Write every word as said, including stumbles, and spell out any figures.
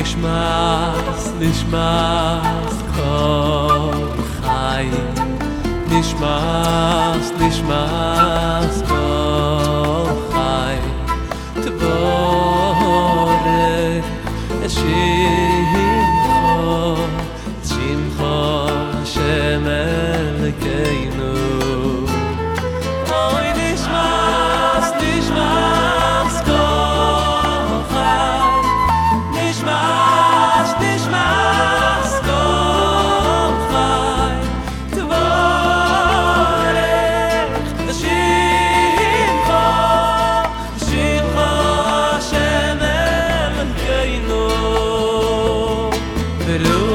נשמאס, נשמאס כל חיים, נשמאס, נשמאס כל חיים, תבורך את שמחו, את שמחו השם אלוקינו. אוי נשמאס, נשמאס כל חיים, נשמאס, נשמאס כל חיים, תבורך את שמחו, שמחו השם אלוקינו. ולו